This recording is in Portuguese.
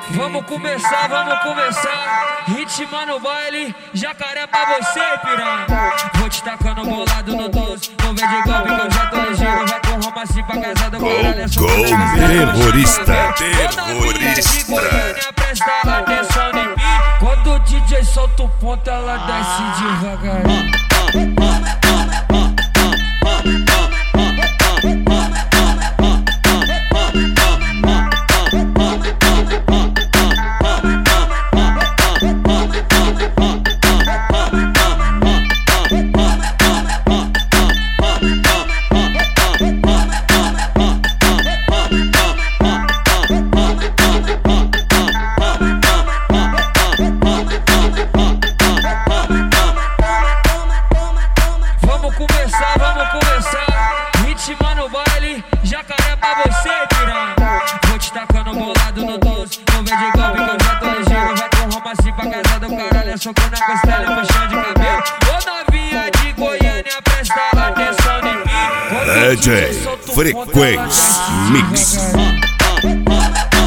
Vamos começar. Ritmo no baile, jacaré pra você, piranha. Vou te tacando bolado no 12. Vou ver de golpe que eu já tô ligeiro. Vai com Roma assim pra casa do caralho. Terrorista. Presta atenção em mim. Quando o DJ solta o ponto, ela desce devagarinho. Vamos começar. Ritmo no baile, jacaré pra você, piranha. Vou te tacando bolado no 12. Vou ver de golpe que eu já tô ligeiro. Vai com Roma assim pra casa do caralho. É soco na costela e puxão de cabelo. Ô novinha de Goiânia, presta atenção em mim. DJ Frequência Mix.